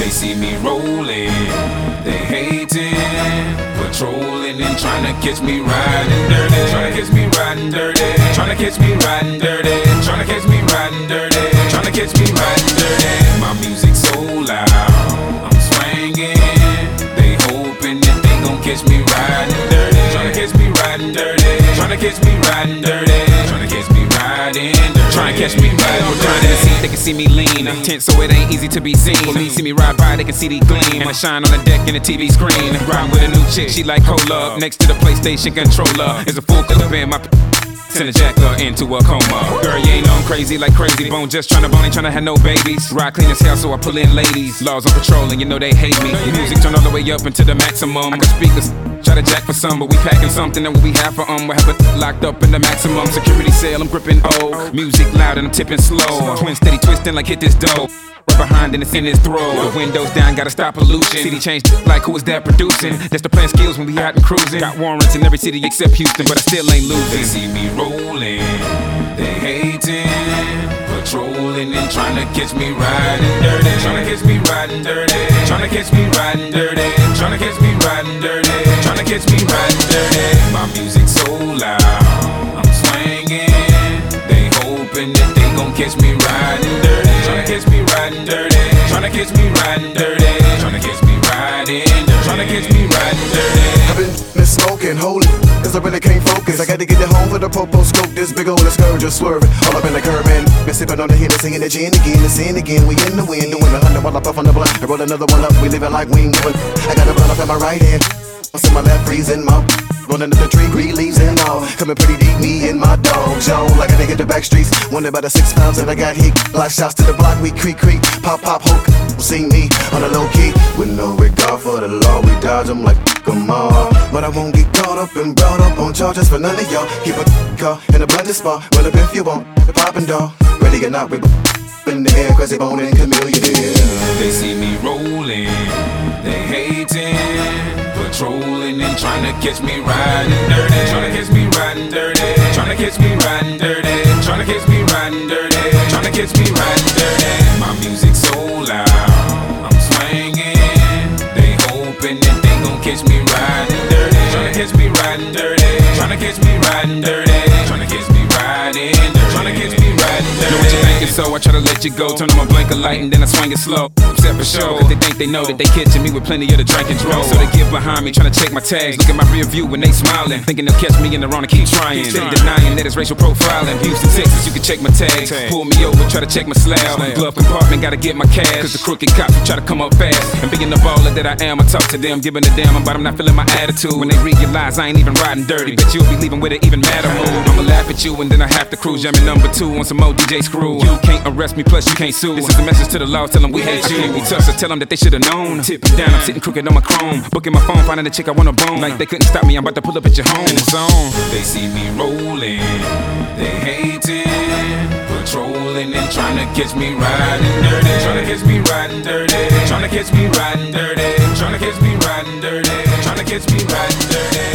They see me rolling, they hating, patrolling and trying to catch me riding dirty. Trying to catch me riding dirty. Trying to catch me riding dirty. Trying to catch me riding dirty. Trying to catch me riding dirty. My music so loud, I'm swinging. They hoping that they gon' catch me riding dirty. Trying to catch me riding dirty. Trying to catch me riding dirty. Trying to catch me riding dirty. Trying to catch me riding dirty. They can see me lean, tense so it ain't easy to be seen. For me, see me ride by, they can see the gleam. And I shine on the deck in the TV screen. Riding with a new chick, she like cola. Next to the PlayStation controller is a full clip in my send a jacker into a coma. Girl, you ain't on crazy like Crazy Bone. Just tryna bone, ain't tryna have no babies. Ride clean as hell, so I pull in ladies. Laws on patrol, and you know they hate me. The music turn all the way up into the maximum. I got speakers, try to jack for some, but we packing something that we have for we have it locked up in the maximum security cell. I'm gripping O. Music loud and I'm tipping slow. Twin steady twisting like hit this dough. Right behind and it's in his throat. The windows down, gotta stop pollution. City changed like who is that producing? That's the plan skills when we out and cruising. Got warrants in every city except Houston, but I still ain't losing. They see me rolling, they hating, patrolling and trying to catch me riding dirty. Trying to catch me riding dirty. Trying to catch me riding dirty. Trying to catch me riding dirty. Trying to catch me riding dirty. My music so loud, I'm swinging. They hoping that they gon' catch me riding dirty. Tryna catch me riding dirty. Tryna catch me riding dirty. Tryna catch me riding dirty. Tryna catch me riding dirty. I've been smoking, holy, cause I really can't focus. I gotta get it home for the popo scope. This big ol' scourge just swerving all up in the curb and been sipping on the Hennessy and the gin again and sin again. We in the wind doing 100 while I puff on the blunt and roll another one up. We living like we ain't giving. I got a blunt up in my right hand, what's in my left, freezing my rolling up the tree, green leaves and all. Coming pretty deep, me and my dog, Joe. Like I hit the back streets. Wonder about the 6 pounds that I got hit. Block shots to the block, we creak, pop, hook. See me on a low key. With no regard for the law, we dodge them like come on. But I won't get caught up and brought up on charges for none of y'all. Keep a car in a blended spot. Well, up if you want, the poppin' dog. Ready or not, we in the air, cause they bone and chameleon. They see me rolling, they hating, patrolling and trying to catch me riding dirty. Trying to catch me riding dirty. Trying to catch me riding dirty. Trying to catch me riding dirty. Trying to catch me riding dirty. My music so loud, I'm swinging. They hoping that they gon' catch me riding dirty. Trying to catch me riding dirty. Trying to catch me riding dirty. Trying to catch me riding dirty. Trying to catch me riding dirty. Know what you're thinking, so I try to let you go. Turn on my blinker light and then I swing it slow. Upset for sure, cause they think they know that they catching me with plenty of the drink and drove. So they get behind me, trying to check my tags. Look at my rear view when they smiling, thinking they'll catch me in the wrong and keep trying. Steady denying that it's racial profiling. Houston, Texas, you can check my tags. Pull me over, try to check my slab. Glove compartment, gotta get my cash. Cause the crooked cops will try to come up fast. And being the baller that I am, I talk to them, giving a damn about I'm not feeling my attitude. When they realize I ain't even riding dirty, bet you'll be leaving with an even madder mood. I'ma laugh at you and then I have to cruise. Jamming number 2 on some more DJ screw. You can't arrest me, plus you can't sue. This is a message to the law, tell them we hate you. We tough, so tell them that they should've known. Tipping down, I'm sitting crooked on my chrome. Booking my phone, finding a chick I wanna bone. Like they couldn't stop me, I'm about to pull up at your home. And it's on. They see me rolling, they hating, patrolling and trying to catch me riding dirty. Trying to catch me riding dirty. Trying to catch me riding dirty. Trying to catch me riding dirty. Trying to catch me riding dirty.